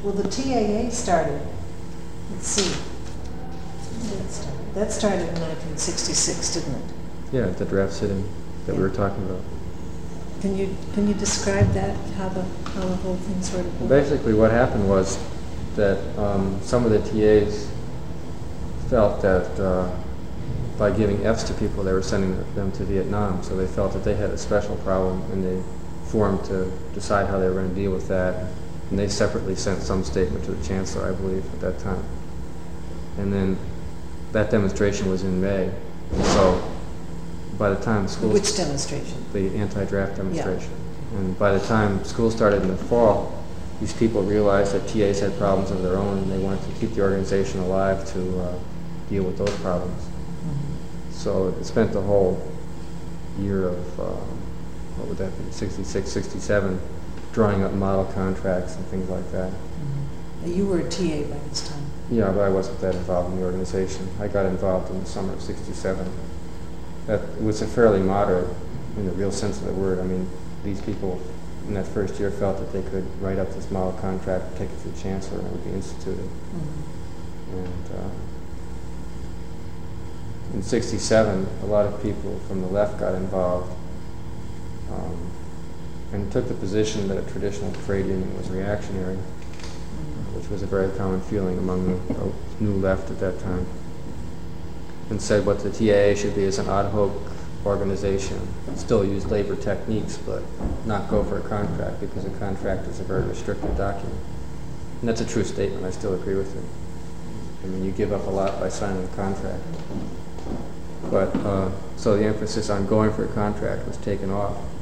Well, the TAA started, let's see, that started in 1966, didn't it? Yeah, at the draft sitting that we were talking about. Can you describe that, how the whole thing sort of Well, worked? basically what happened was that some of the TAs felt that by giving Fs to people, they were sending them to Vietnam, so they felt that they had a special problem, and they formed to decide how they were going to deal with that. And they separately sent some statement to the Chancellor, I believe, at that time. And then that demonstration was in May. So by the time school... Which demonstration? The anti-draft demonstration. Yeah. And by the time school started in the fall, these people realized that TAs had problems of their own, and they wanted to keep the organization alive to deal with those problems. Mm-hmm. So it spent the whole year of, what would that be, 66, 67, drawing up model contracts and things like that. Mm-hmm. You were a TA by this time. Yeah, but I wasn't that involved in the organization. I got involved in the summer of 67. That was a fairly moderate, in the real sense of the word. I mean, these people in that first year felt that they could write up this model contract, take it to the Chancellor, and it would be instituted. Mm-hmm. And in 67, a lot of people from the left got involved and took the position that a traditional trade union was reactionary, which was a very common feeling among the new left at that time, and said what the TAA should be is an ad hoc organization, still use labor techniques, but not go for a contract, because a contract is a very restricted document. And that's a true statement. I still agree with it. I mean, you give up a lot by signing a contract. But so the emphasis on going for a contract was taken off.